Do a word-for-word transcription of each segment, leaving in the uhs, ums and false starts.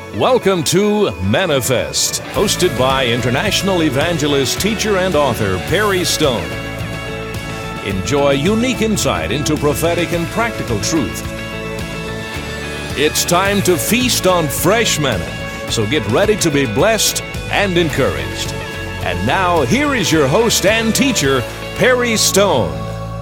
Welcome to Manifest, hosted by international evangelist, teacher, and author Perry Stone. Enjoy unique insight into prophetic and practical truth. It's time to feast on fresh manna, so get ready to be blessed and encouraged. And now, here is your host and teacher, Perry Stone.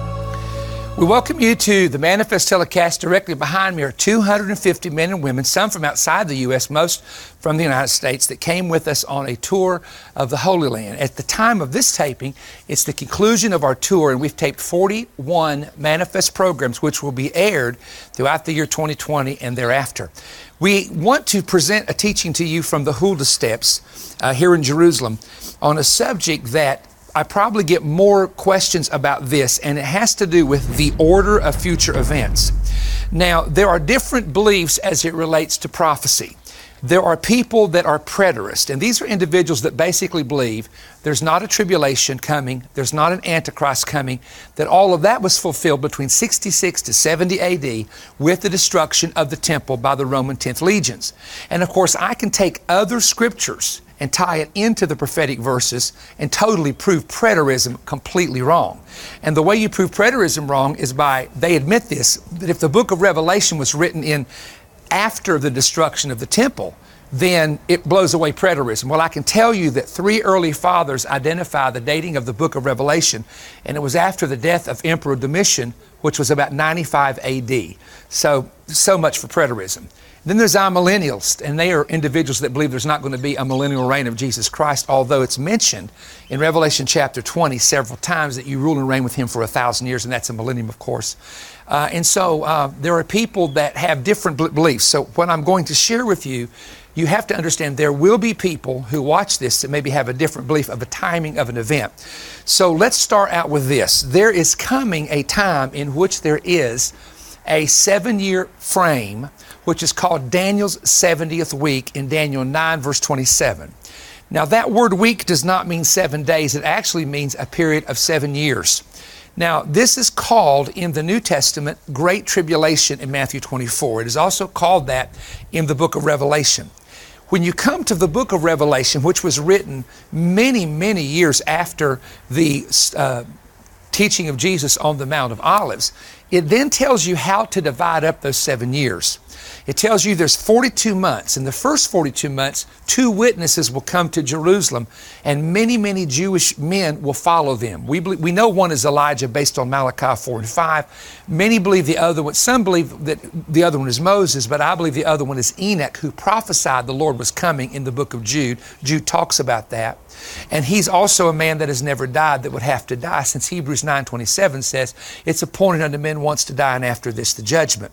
We welcome you to the Manifest telecast. Directly behind me are two hundred fifty men and women, some from outside the U S, most from the United States, that came with us on a tour of the Holy Land. At the time of this taping, it's the conclusion of our tour, and we've taped forty-one Manifest programs, which will be aired throughout the year twenty twenty and thereafter. We want to present a teaching to you from the Huldah Steps uh, here in Jerusalem on a subject that I probably get more questions about this, and it has to do with the order of future events. Now, there are different beliefs as it relates to prophecy. There are people that are preterists, and these are individuals that basically believe there's not a tribulation coming, there's not an antichrist coming, that all of that was fulfilled between sixty-six to seventy A D with the destruction of the temple by the Roman tenth legions. And of course, I can take other scriptures and tie it into the prophetic verses and totally prove preterism completely wrong. And the way you prove preterism wrong is by, they admit this, that if the book of Revelation was written in after the destruction of the temple, then it blows away preterism. Well, I can tell you that three early fathers identify the dating of the book of Revelation, and it was after the death of Emperor Domitian, which was about ninety-five A D. So, so much for preterism. Then there's amillennials, and they are individuals that believe there's not going to be a millennial reign of Jesus Christ, although it's mentioned in Revelation chapter twenty several times that you rule and reign with Him for a thousand years, and that's a millennium, of course. Uh, and so uh, there are people that have different beliefs. So what I'm going to share with you, you have to understand there will be people who watch this that maybe have a different belief of the timing of an event. So let's start out with this. There is coming a time in which there is a seven-year frame, which is called Daniel's seventieth week in Daniel nine, verse twenty-seven. Now, that word week does not mean seven days. It actually means a period of seven years. Now, this is called in the New Testament Great Tribulation in Matthew twenty-four. It is also called that in the book of Revelation. When you come to the book of Revelation, which was written many, many years after the uh, teaching of Jesus on the Mount of Olives, it then tells you how to divide up those seven years. It tells you there's forty-two months. In the first forty-two months, two witnesses will come to Jerusalem, and many, many Jewish men will follow them. We believe, we know one is Elijah based on Malachi four and five. Many believe the other one, some believe that the other one is Moses, but I believe the other one is Enoch, who prophesied the Lord was coming in the book of Jude. Jude talks about that. And he's also a man that has never died that would have to die, since Hebrews nine twenty-seven says, it's appointed unto men once to die, and after this the judgment.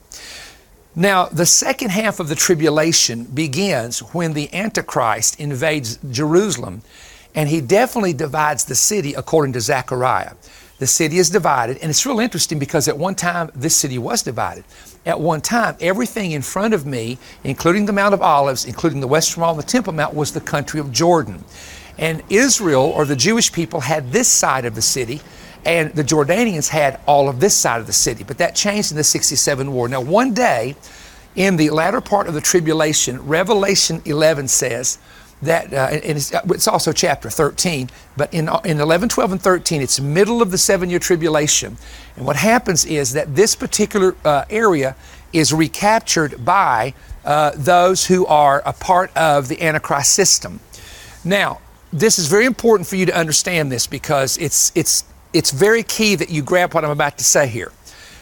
Now, the second half of the tribulation begins when the Antichrist invades Jerusalem, and he definitely divides the city according to Zechariah. The city is divided, and it's real interesting because at one time this city was divided. At one time, everything in front of me, including the Mount of Olives, including the Western Wall and the Temple Mount, was the country of Jordan. And Israel, or the Jewish people, had this side of the city, and the Jordanians had all of this side of the city. But that changed in the sixty-seven war. Now, one day, in the latter part of the tribulation, Revelation eleven says that, uh, and it's, it's also chapter thirteen, but in, in eleven, twelve, and thirteen, it's middle of the seven-year tribulation. And what happens is that this particular uh, area is recaptured by uh, those who are a part of the Antichrist system. Now, this is very important for you to understand this, because it's it's it's very key that you grab what I'm about to say here.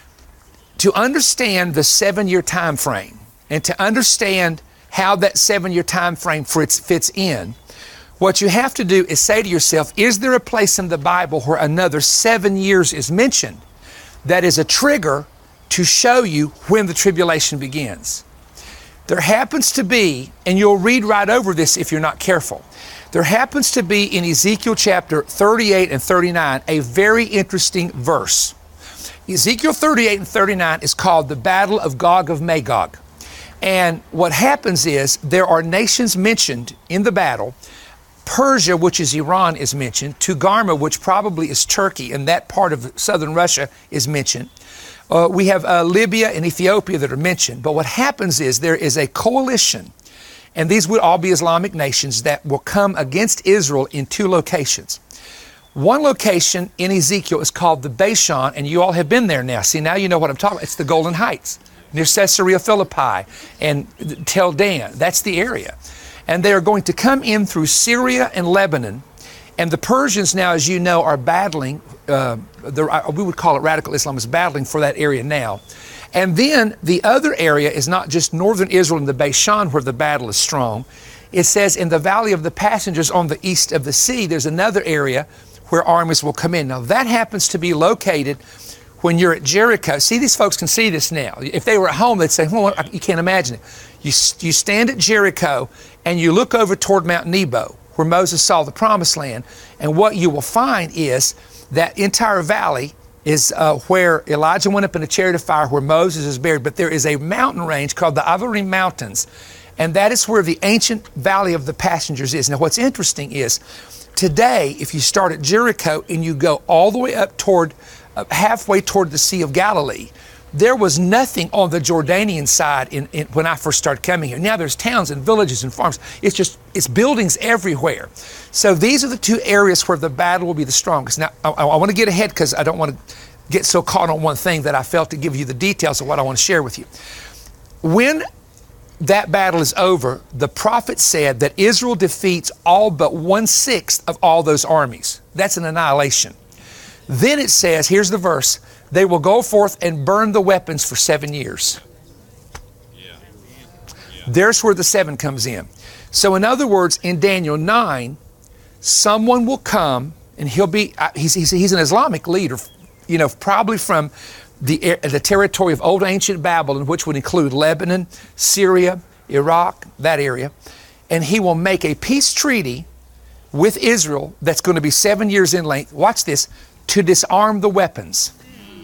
To understand the seven-year time frame, and to understand how that seven-year time frame fits in, what you have to do is say to yourself, is there a place in the Bible where another seven years is mentioned that is a trigger to show you when the tribulation begins? There happens to be, and you'll read right over this if you're not careful, there happens to be in Ezekiel chapter thirty-eight and thirty-nine a very interesting verse. Ezekiel thirty-eight and thirty-nine is called the Battle of Gog of Magog. And what happens is there are nations mentioned in the battle. Persia, which is Iran, is mentioned. Togarmah, which probably is Turkey, and that part of southern Russia is mentioned. Uh, we have uh, Libya and Ethiopia that are mentioned. But what happens is there is a coalition And these would all be Islamic nations that will come against Israel in two locations. One location in Ezekiel is called the Bashan, and you all have been there now. See, now you know what I'm talking about. It's the Golden Heights, near Caesarea Philippi and Tel Dan. That's the area. And they are going to come in through Syria and Lebanon. And the Persians now, as you know, are battling, uh, the, we would call it radical Islam, is battling for that area now. And then the other area is not just northern Israel and the Bashan where the battle is strong. It says in the Valley of the Passengers on the east of the sea, there's another area where armies will come in. Now that happens to be located when you're at Jericho. See, these folks can see this now. If they were at home, they'd say, well, you can't imagine it. You, you stand at Jericho and you look over toward Mount Nebo, where Moses saw the promised land. And what you will find is that entire valley is uh, where Elijah went up in a chariot of fire, where Moses is buried. But there is a mountain range called the Avarim Mountains, and that is where the ancient Valley of the Passengers is. Now, what's interesting is today, if you start at Jericho and you go all the way up toward, uh, halfway toward the Sea of Galilee, there was nothing on the Jordanian side in, in, when I first started coming here. Now there's towns and villages and farms. It's just, it's buildings everywhere. So these are the two areas where the battle will be the strongest. Now, I, I want to get ahead because I don't want to get so caught on one thing that I failed to give you the details of what I want to share with you. When that battle is over, the prophet said that Israel defeats all but one-sixth of all those armies. That's an annihilation. Then it says, here's the verse, they will go forth and burn the weapons for seven years. Yeah. Yeah. There's where the seven comes in. So in other words, in Daniel nine, someone will come and he'll be, he's, he's, he's an Islamic leader, you know, probably from the, the territory of old ancient Babylon, which would include Lebanon, Syria, Iraq, that area. And he will make a peace treaty with Israel that's going to be seven years in length. Watch this, to disarm the weapons.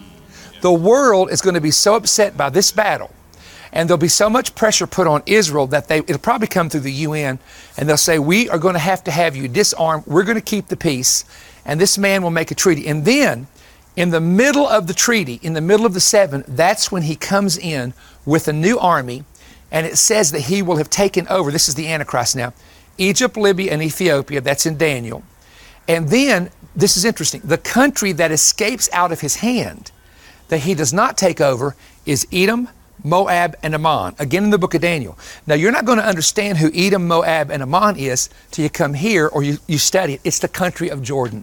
The world is going to be so upset by this battle, and there'll be so much pressure put on Israel that they, it'll probably come through the U N, and they'll say, we are going to have to have you disarmed. We're going to keep the peace, and this man will make a treaty. And then, in the middle of the treaty, in the middle of the seven, that's when he comes in with a new army, and it says that he will have taken over, this is the Antichrist now, Egypt, Libya, and Ethiopia. That's in Daniel. And then, this is interesting, the country that escapes out of his hand that he does not take over is Edom, Moab, and Ammon. Again, in the book of Daniel. Now, you're not going to understand who Edom, Moab, and Ammon is till you come here or you, you study it. It's the country of Jordan.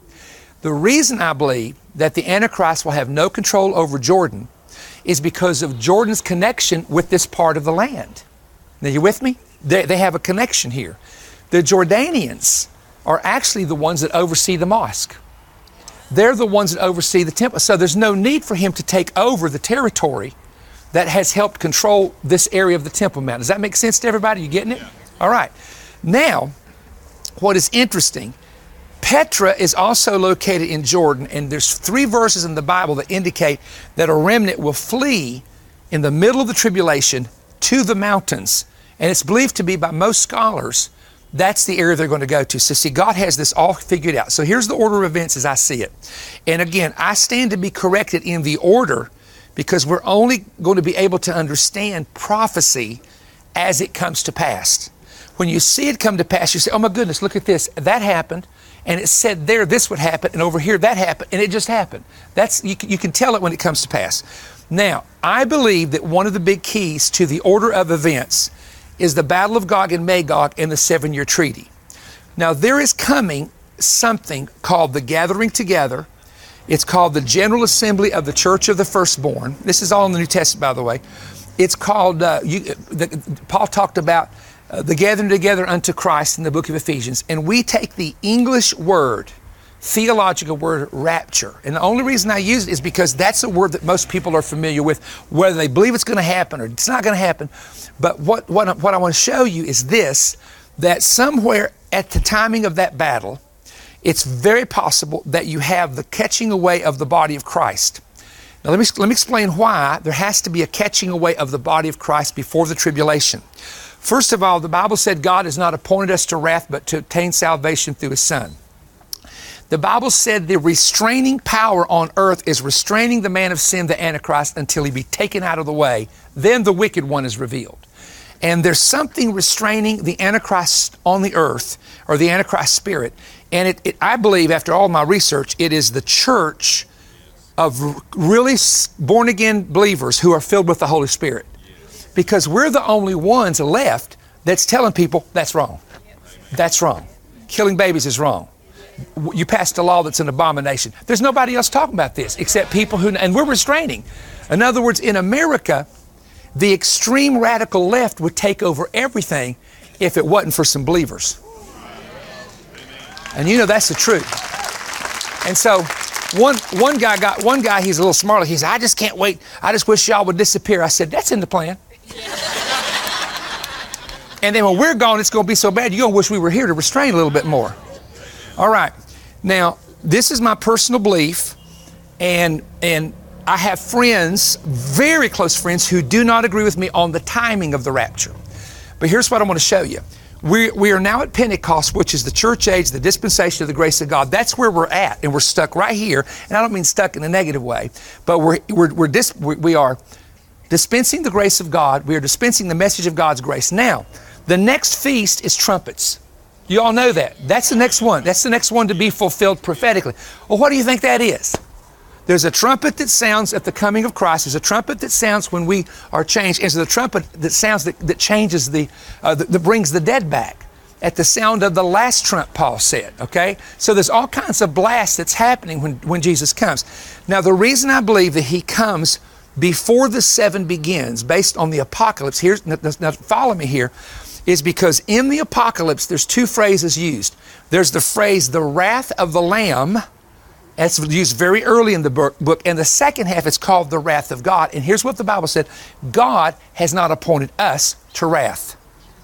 The reason I believe that the Antichrist will have no control over Jordan is because of Jordan's connection with this part of the land. Now, you with me? They, they have a connection here. The Jordanians are actually the ones that oversee the mosque. They're the ones that oversee the temple. So there's no need for him to take over the territory that has helped control this area of the Temple Mount. Does that make sense to everybody? You getting it? Yeah. All right. Now, what is interesting, Petra is also located in Jordan, and there's three verses in the Bible that indicate that a remnant will flee in the middle of the tribulation to the mountains. And it's believed to be by most scholars that's the area they're going to go to. So see, God has this all figured out. So here's the order of events as I see it. And again, I stand to be corrected in the order because we're only going to be able to understand prophecy as it comes to pass. When you see it come to pass, you say, oh my goodness, look at this. That happened. And it said there, this would happen. And over here, that happened. And it just happened. That's, you, you can tell it when it comes to pass. Now, I believe that one of the big keys to the order of events is the Battle of Gog and Magog and the seven-year treaty. Now, there is coming something called the gathering together. It's called the General Assembly of the Church of the Firstborn. This is all in the New Testament, by the way. It's called, uh, you, the, Paul talked about uh, the gathering together unto Christ in the book of Ephesians. And we take the English word, theological word, rapture. And the only reason I use it is because that's a word that most people are familiar with, whether they believe it's going to happen or it's not going to happen. But what, what, what I want to show you is this, that somewhere at the timing of that battle, it's very possible that you have the catching away of the body of Christ. Now let me, let me explain why there has to be a catching away of the body of Christ before the tribulation. First of all, the Bible said God has not appointed us to wrath, but to obtain salvation through His Son. The Bible said the restraining power on earth is restraining the man of sin, the Antichrist, until he be taken out of the way. Then the wicked one is revealed. And there's something restraining the Antichrist on the earth, or the Antichrist spirit. And it, it, I believe, after all my research, it is the church of really born-again believers who are filled with the Holy Spirit. Because we're the only ones left that's telling people that's wrong. That's wrong. Killing babies is wrong. You passed a law that's an abomination. There's nobody else talking about this except people who, and we're restraining. In other words, in America, the extreme radical left would take over everything if it wasn't for some believers. And you know that's the truth. And so one one guy got one guy, he's a little smarter. He said, I just can't wait. I just wish y'all would disappear. I said, that's in the plan. And then when we're gone, it's going to be so bad, you're going to wish we were here to restrain a little bit more. All right. Now, this is my personal belief, and and I have friends, very close friends, who do not agree with me on the timing of the rapture. But here's what I want to show you. We, we are now at Pentecost, which is the church age, the dispensation of the grace of God. That's where we're at, and we're stuck right here. And I don't mean stuck in a negative way, but we're, we're, we're dis, we, we are dispensing the grace of God. We are dispensing the message of God's grace. Now, the next feast is trumpets. You all know that. That's the next one. That's the next one to be fulfilled prophetically. Well, what do you think that is? There's a trumpet that sounds at the coming of Christ. There's a trumpet that sounds when we are changed. There's a trumpet that sounds that, that changes the, uh, that, that brings the dead back. At the sound of the last trump, Paul said, okay? So there's all kinds of blasts that's happening when, when Jesus comes. Now, the reason I believe that he comes before the seven begins, based on the apocalypse, here's, now, now follow me here, is because in the apocalypse, there's two phrases used. There's the phrase, the wrath of the Lamb. That's used very early in the book. And the second half is called the wrath of God. And here's what the Bible said. God has not appointed us to wrath.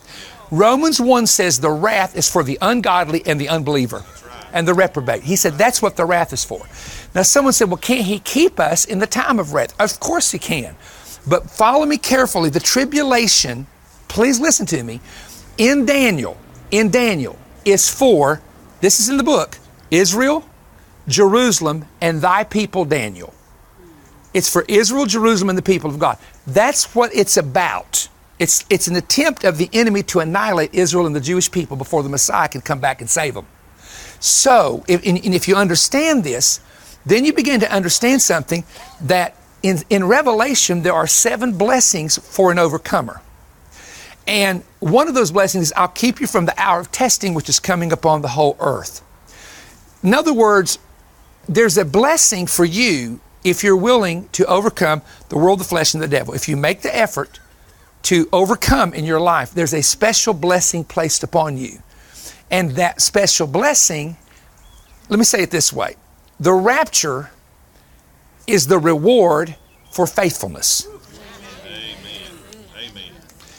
Romans one says the wrath is for the ungodly and the unbeliever and the reprobate. He said that's what the wrath is for. Now someone said, well, can't he keep us in the time of wrath? Of course he can. But follow me carefully. The tribulation, please listen to me, in Daniel, in Daniel is for, this is in the book, Israel, Jerusalem, and thy people Daniel. It's for Israel, Jerusalem, and the people of God. That's what it's about. It's, it's an attempt of the enemy to annihilate Israel and the Jewish people before the Messiah can come back and save them. So, if, and if you understand this, then you begin to understand something that in, in Revelation, there are seven blessings for an overcomer. And one of those blessings is, I'll keep you from the hour of testing, which is coming upon the whole earth. In other words, there's a blessing for you if you're willing to overcome the world, the flesh, and the devil. If you make the effort to overcome in your life, there's a special blessing placed upon you. And that special blessing, let me say it this way. The rapture is the reward for faithfulness. Amen. Amen.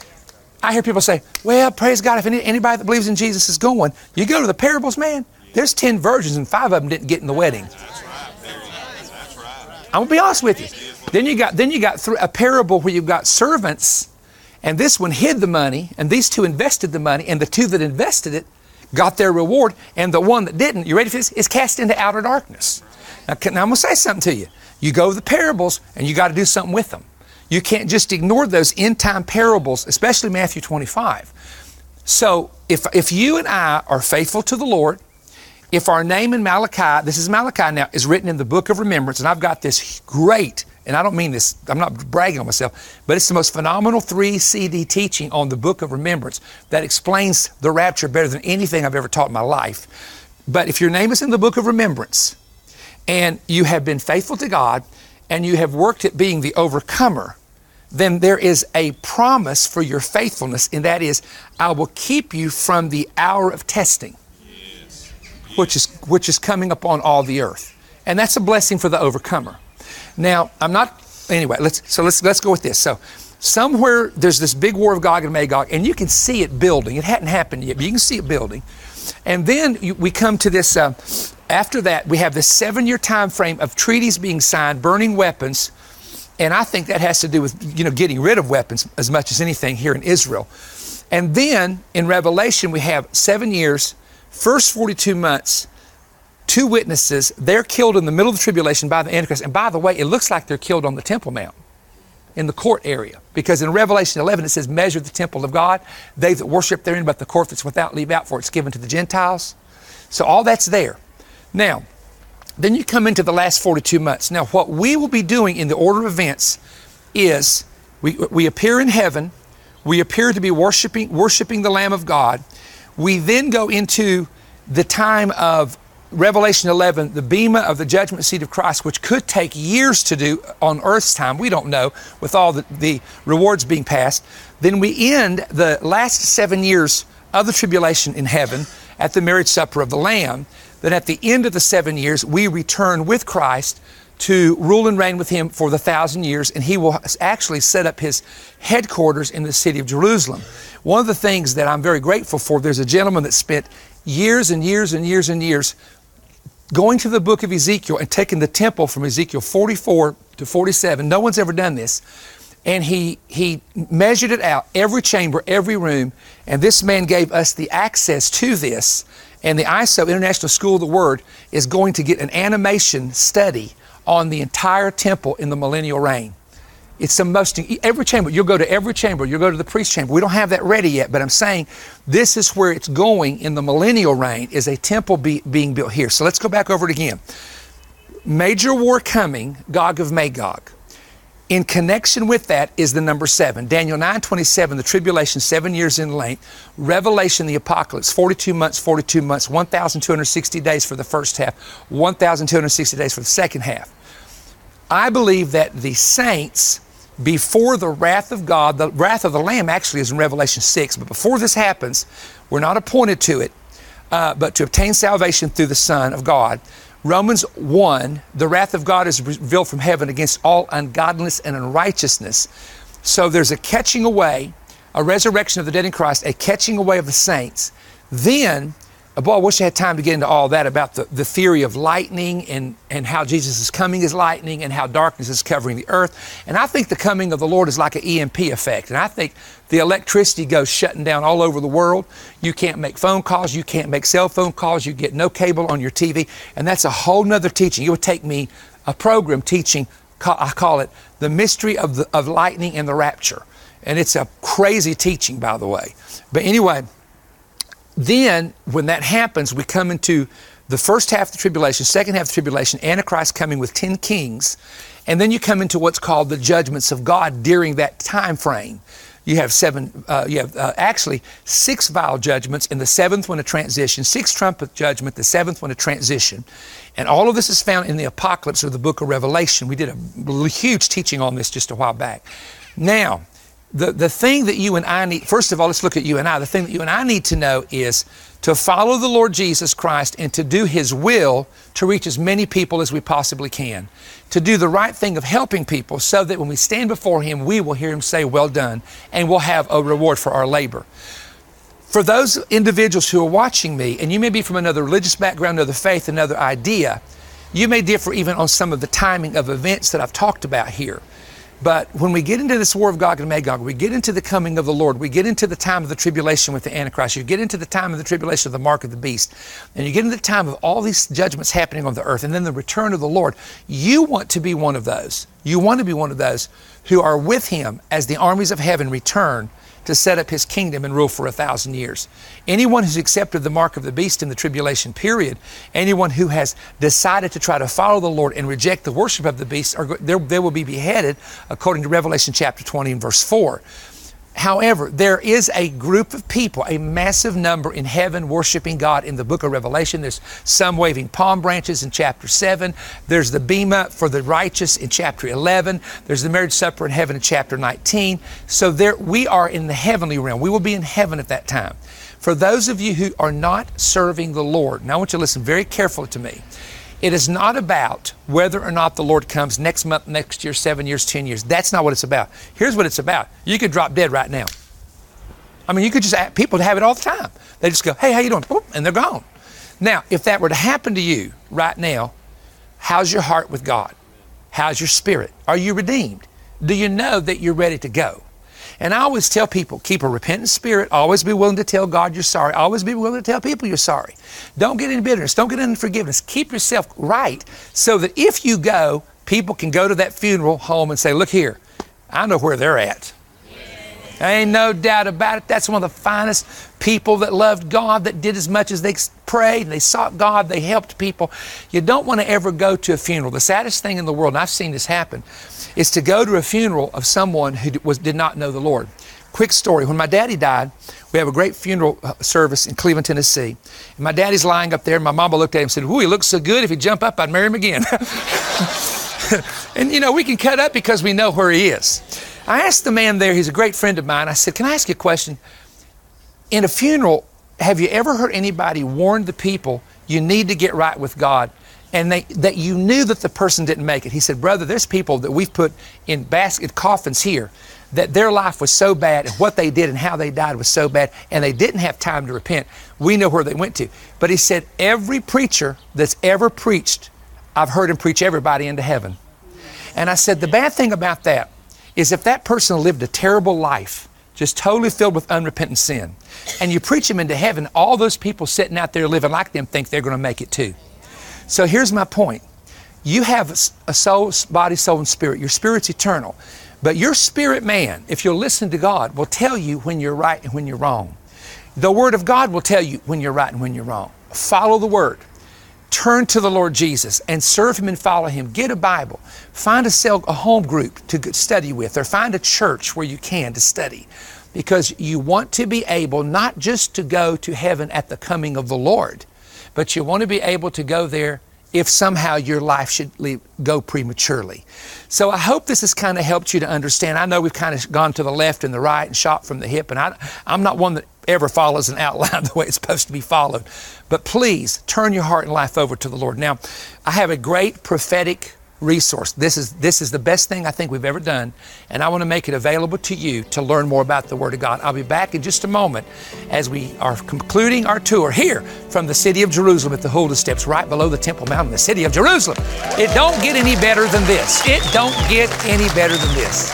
I hear people say, well, praise God, if any, anybody that believes in Jesus is going. You go to the parables, man, there's ten virgins and five of them didn't get in the wedding. That's right. That's right. I'm gonna be honest with you. Then you got then you got through a parable where you've got servants, and this one hid the money, and these two invested the money, and the two that invested it got their reward, and the one that didn't, you ready for this, is cast into outer darkness. Now, can, now I'm gonna say something to you. You go to the parables, and you got to do something with them. You can't just ignore those end-time parables, especially Matthew twenty-five. So if if you and I are faithful to the Lord, if our name in Malachi, this is Malachi now, is written in the book of remembrance, and I've got this great, and I don't mean this, I'm not bragging on myself, but it's the most phenomenal three C D teaching on the book of remembrance that explains the rapture better than anything I've ever taught in my life. But if your name is in the book of remembrance, and you have been faithful to God, and you have worked at being the overcomer, then there is a promise for your faithfulness, and that is, I will keep you from the hour of testing. Which is which is coming upon all the earth, and that's a blessing for the overcomer. Now, I'm not anyway. Let's so let's let's go with this. So, somewhere there's this big war of Gog and Magog, and you can see it building. It hadn't happened yet, but you can see it building. And then you, we come to this. Uh, after that, we have this seven-year time frame of treaties being signed, burning weapons, and I think that has to do with you know getting rid of weapons as much as anything here in Israel. And then in Revelation, we have seven years. First forty-two months, two witnesses, they're killed in the middle of the tribulation by the Antichrist. And by the way, it looks like they're killed on the Temple Mount. in the court area. Because in Revelation eleven it says, measure the temple of God. They that worship therein, but the court that's without leave out, for it's given to the Gentiles. So all that's there. Now, then you come into the last forty-two months. Now, what we will be doing in the order of events is we, we appear in heaven. We appear to be worshiping, worshiping the Lamb of God. We then go into the time of Revelation eleven, the bema of the judgment seat of Christ, which could take years to do on earth's time. We don't know, with all the, the rewards being passed. Then we end the last seven years of the tribulation in heaven at the marriage supper of the Lamb. Then at the end of the seven years, we return with Christ to rule and reign with him for the thousand years, and he will actually set up his headquarters in the city of Jerusalem. One of the things that I'm very grateful for, there's a gentleman that spent years and years and years and years going to the book of Ezekiel and taking the temple from Ezekiel forty-four to forty-seven. No one's ever done this. And he, he measured it out, every chamber, every room, and this man gave us the access to this. And the I S O, International School of the Word, is going to get an animation study on the entire temple in the millennial reign. It's the most, every chamber, you'll go to every chamber, you'll go to the priest chamber. We don't have that ready yet, but I'm saying this is where it's going in the millennial reign, is a temple be, being built here. So let's go back over it again. Major war coming, Gog of Magog. In connection with that is the number seven. Daniel nine twenty-seven, the tribulation, seven years in length. Revelation, the apocalypse, forty-two months, forty-two months, one thousand two hundred sixty days for the first half, one thousand two hundred sixty days for the second half. I believe that the saints, before the wrath of God, the wrath of the Lamb actually is in Revelation six, but before this happens, we're not appointed to it, uh, but to obtain salvation through the Son of God. Romans one, the wrath of God is revealed from heaven against all ungodliness and unrighteousness. So there's a catching away, a resurrection of the dead in Christ, a catching away of the saints. Then, boy, I wish I had time to get into all that about the, the theory of lightning and, and how Jesus is coming as lightning and how darkness is covering the earth. And I think the coming of the Lord is like an E M P effect. And I think the electricity goes shutting down all over the world. You can't make phone calls. You can't make cell phone calls. You get no cable on your T V. And that's a whole nother teaching. It would take me a program teaching, I call it the mystery of, the, of lightning and the rapture. And it's a crazy teaching, by the way. But anyway, then, when that happens, we come into the first half of the tribulation, second half of the tribulation, Antichrist coming with ten kings, and then you come into what's called the judgments of God during that time frame. You have seven, uh, you have uh, actually six vial judgments, and the seventh one a transition, six trumpet judgment, the seventh one a transition. And all of this is found in the Apocalypse or the book of Revelation. We did a huge teaching on this just a while back. Now, The, the thing that you and I need, first of all, let's look at you and I. The thing that you and I need to know is to follow the Lord Jesus Christ and to do His will to reach as many people as we possibly can. To do the right thing of helping people so that when we stand before Him, we will hear Him say, well done, and we'll have a reward for our labor. For those individuals who are watching me, and you may be from another religious background, another faith, another idea, you may differ even on some of the timing of events that I've talked about here. But when we get into this war of Gog and Magog, we get into the coming of the Lord, we get into the time of the tribulation with the Antichrist, you get into the time of the tribulation of the mark of the beast, and you get into the time of all these judgments happening on the earth, and then the return of the Lord. You want to be one of those. You want to be one of those who are with Him as the armies of heaven return to set up His kingdom and rule for a thousand years. Anyone who's accepted the mark of the beast in the tribulation period, anyone who has decided to try to follow the Lord and reject the worship of the beast, are, they will be beheaded according to Revelation chapter twenty and verse four. However, there is a group of people, a massive number in heaven worshiping God in the book of Revelation. There's some waving palm branches in chapter seven. There's the bema for the righteous in chapter eleven. There's the marriage supper in heaven in chapter nineteen. So there we are in the heavenly realm. We will be in heaven at that time. For those of you who are not serving the Lord, now I want you to listen very carefully to me. It is not about whether or not the Lord comes next month, next year, seven years, ten years. That's not what it's about. Here's what it's about. You could drop dead right now. I mean, you could just, people have it all the time. They just go, hey, how you doing? Boop, and they're gone. Now, if that were to happen to you right now, how's your heart with God? How's your spirit? Are you redeemed? Do you know that you're ready to go? And I always tell people, keep a repentant spirit. Always be willing to tell God you're sorry. Always be willing to tell people you're sorry. Don't get in bitterness. Don't get in unforgiveness. Keep yourself right so that if you go, people can go to that funeral home and say, look here, I know where they're at. Ain't no doubt about it. That's one of the finest people that loved God, that did as much as they prayed, and they sought God, they helped people. You don't want to ever go to a funeral. The saddest thing in the world, and I've seen this happen, is to go to a funeral of someone who was, did not know the Lord. Quick story. When my daddy died, we have a great funeral service in Cleveland, Tennessee. And my daddy's lying up there, and my mama looked at him and said, "Ooh, he looks so good. If he'd jump up, I'd marry him again." And, you know, we can cut up because we know where he is. I asked the man there, he's a great friend of mine, I said, "Can I ask you a question? In a funeral, have you ever heard anybody warn the people you need to get right with God, and they, that you knew that the person didn't make it?" He said, "Brother, there's people that we've put in basket coffins here that their life was so bad, and what they did and how they died was so bad, and they didn't have time to repent. We know where they went to." But he said, "Every preacher that's ever preached, I've heard him preach everybody into heaven." And I said, the bad thing about that is if that person lived a terrible life, just totally filled with unrepentant sin, and you preach them into heaven, all those people sitting out there living like them think they're going to make it too. So here's my point. You have a soul, body, soul, and spirit. Your spirit's eternal. But your spirit man, if you'll listen to God, will tell you when you're right and when you're wrong. The Word of God will tell you when you're right and when you're wrong. Follow the Word. Turn to the Lord Jesus and serve Him and follow Him. Get a Bible. Find a, cell, a home group to study with, or find a church where you can to study. Because you want to be able not just to go to heaven at the coming of the Lord, but you want to be able to go there if somehow your life should leave, go prematurely. So I hope this has kind of helped you to understand. I know we've kind of gone to the left and the right and shot from the hip, and I, I'm not one that ever follows an outline the way it's supposed to be followed. But please turn your heart and life over to the Lord. Now, I have a great prophetic resource. This is, this is the best thing I think we've ever done, and I want to make it available to you to learn more about the Word of God. I'll be back in just a moment as we are concluding our tour here from the city of Jerusalem at the Huldah Steps, right below the Temple Mount in the city of Jerusalem. It don't get any better than this. It don't get any better than this.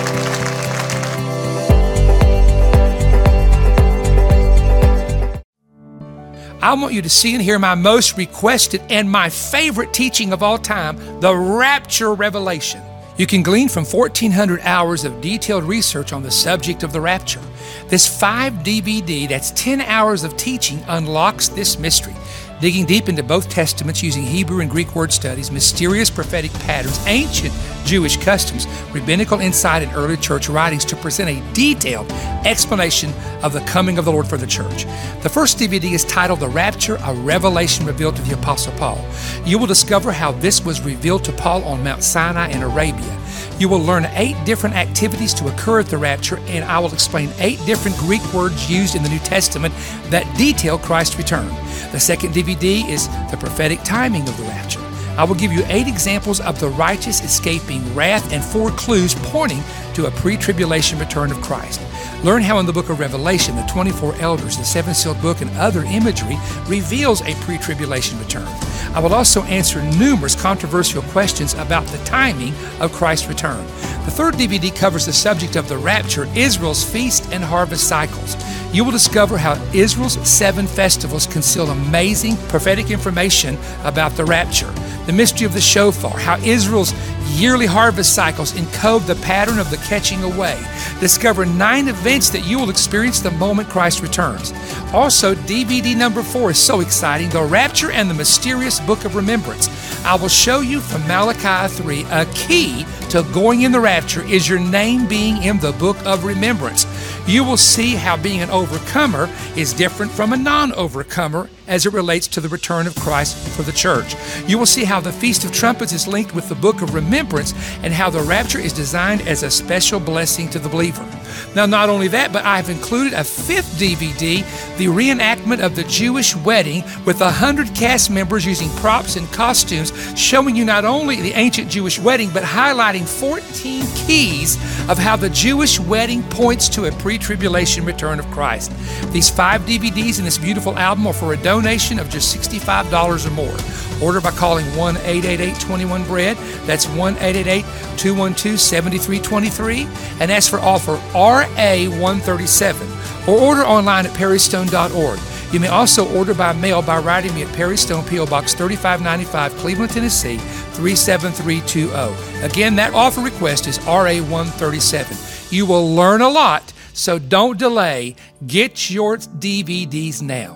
I want you to see and hear my most requested and my favorite teaching of all time, the Rapture Revelation. You can glean from fourteen hundred hours of detailed research on the subject of the rapture. This five D V D, that's ten hours of teaching, unlocks this mystery, digging deep into both testaments using Hebrew and Greek word studies, mysterious prophetic patterns, ancient Jewish customs, rabbinical insight, and early church writings to present a detailed explanation of the coming of the Lord for the church. The first D V D is titled The Rapture, a Revelation Revealed to the Apostle Paul. You will discover how this was revealed to Paul on Mount Sinai in Arabia. You will learn eight different activities to occur at the rapture, and I will explain eight different Greek words used in the New Testament that detail Christ's return. The second D V D is the prophetic timing of the rapture. I will give you eight examples of the righteous escaping wrath and four clues pointing to a pre-tribulation return of Christ. Learn how in the book of Revelation, the twenty-four elders, the seven-sealed book, and other imagery reveals a pre-tribulation return. I will also answer numerous controversial questions about the timing of Christ's return. The third D V D covers the subject of the rapture, Israel's feast and harvest cycles. You will discover how Israel's seven festivals conceal amazing prophetic information about the rapture. The mystery of the shofar, how Israel's yearly harvest cycles encode the pattern of the catching away. Discover nine events that you will experience the moment Christ returns. Also, D V D number four is so exciting, The Rapture and the Mysterious Book of Remembrance. I will show you from Malachi three, a key to going in the rapture is your name being in the book of remembrance. You will see how being an overcomer is different from a non-overcomer as it relates to the return of Christ for the church. You will see how the Feast of Trumpets is linked with the book of remembrance and how the rapture is designed as a special blessing to the believer. Now, not only that, but I've included a fifth D V D, the reenactment of the Jewish wedding with a hundred cast members using props and costumes, showing you not only the ancient Jewish wedding, but highlighting fourteen keys of how the Jewish wedding points to a pre-tribulation return of Christ. These five D V Ds in this beautiful album are for a donation of just sixty-five dollars or more. Order by calling one eight eight eight, two one, B R E A D. That's one eight eight eight, two one two, seven three two three. And ask for offer R A one thirty-seven. Or order online at perry stone dot org. You may also order by mail by writing me at Perry Stone, P O Box thirty-five ninety-five, Cleveland, Tennessee, three seven three two zero. Again, that offer request is R A one thirty-seven. You will learn a lot, so don't delay. Get your D V Ds now.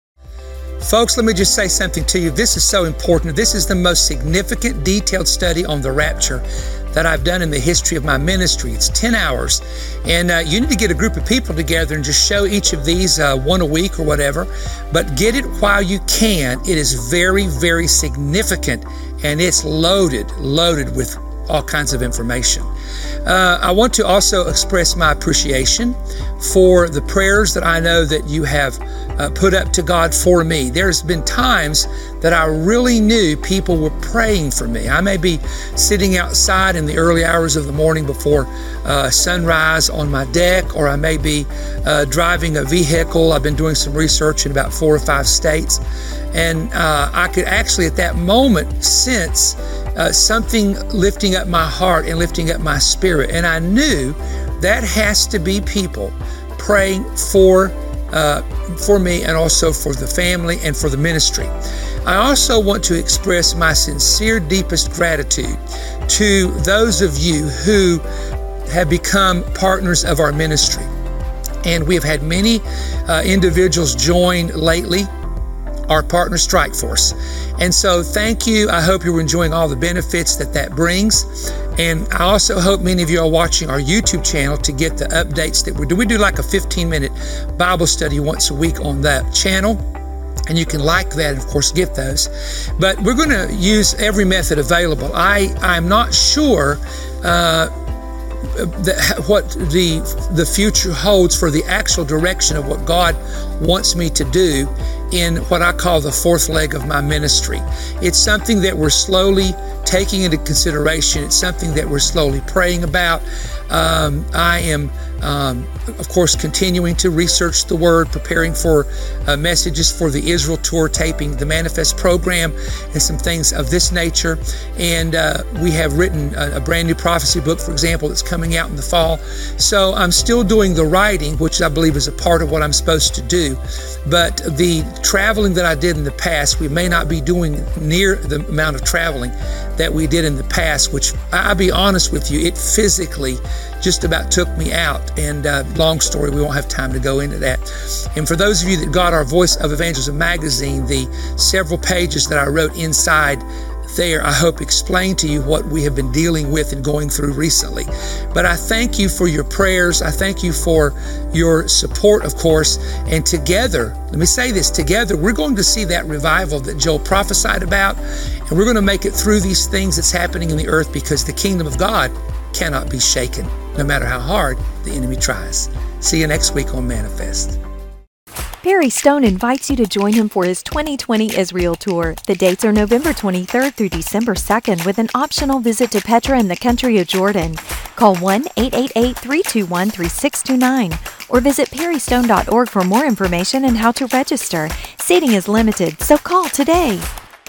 Folks, let me just say something to you. This is so important. This is the most significant, detailed study on the rapture that I've done in the history of my ministry. It's ten hours, and uh, you need to get a group of people together and just show each of these uh, one a week or whatever, but get it while you can. It is very, very significant, and it's loaded, loaded with all kinds of information. Uh, I want to also express my appreciation for the prayers that I know that you have uh, put up to God for me. There's been times that I really knew people were praying for me. I may be sitting outside in the early hours of the morning before uh, sunrise on my deck, or I may be uh, driving a vehicle. I've been doing some research in about four or five states, and uh, I could actually at that moment sense Uh, something lifting up my heart and lifting up my spirit. And I knew that has to be people praying for uh, for me, and also for the family and for the ministry. I also want to express my sincere, deepest gratitude to those of you who have become partners of our ministry. And we have had many uh, individuals join lately our partner strike force. And so thank you. I hope you're enjoying all the benefits that that brings. And I also hope many of you are watching our YouTube channel to get the updates that we do. We do like a fifteen minute Bible study once a week on that channel. And you can like that, and of course, get those. But we're going to use every method available. I, I'm not sure uh, the, what the, the future holds for the actual direction of what God wants me to do in what I call the fourth leg of my ministry. It's something that we're slowly taking into consideration. It's something that we're slowly praying about. Um, I am, um, of course, continuing to research the Word, preparing for uh, messages for the Israel tour, taping the Manifest program, and some things of this nature. And uh, we have written a, a brand new prophecy book, for example, that's coming out in the fall. So I'm still doing the writing, which I believe is a part of what I'm supposed to do. But the traveling that I did in the past, we may not be doing near the amount of traveling that we did in the past, which I'll be honest with you, it physically just about took me out. And uh, long story, we won't have time to go into that. And for those of you that got our Voice of Evangelism magazine, the several pages that I wrote inside there, I hope explain to you what we have been dealing with and going through recently. But I thank you for your prayers. I thank you for your support, of course. And together, let me say this, together, we're going to see that revival that Joel prophesied about. And we're going to make it through these things that's happening in the earth, because the kingdom of God cannot be shaken, no matter how hard the enemy tries. See you next week on Manifest. Perry Stone invites you to join him for his twenty twenty Israel Tour. The dates are November twenty-third through December second, with an optional visit to Petra and the country of Jordan. Call one eight eight eight, three two one, three six two nine or visit perry stone dot org for more information and how to register. Seating is limited, so call today.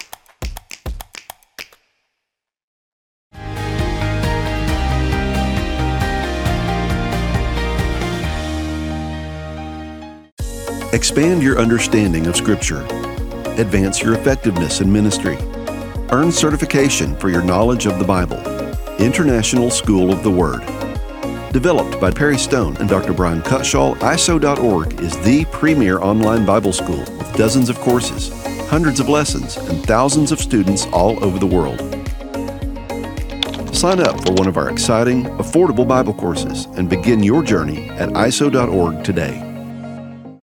Expand your understanding of Scripture. Advance your effectiveness in ministry. Earn certification for your knowledge of the Bible. International School of the Word. Developed by Perry Stone and Doctor Brian Cutshaw, I S O dot org is the premier online Bible school with dozens of courses, hundreds of lessons, and thousands of students all over the world. Sign up for one of our exciting, affordable Bible courses and begin your journey at I S O dot org today.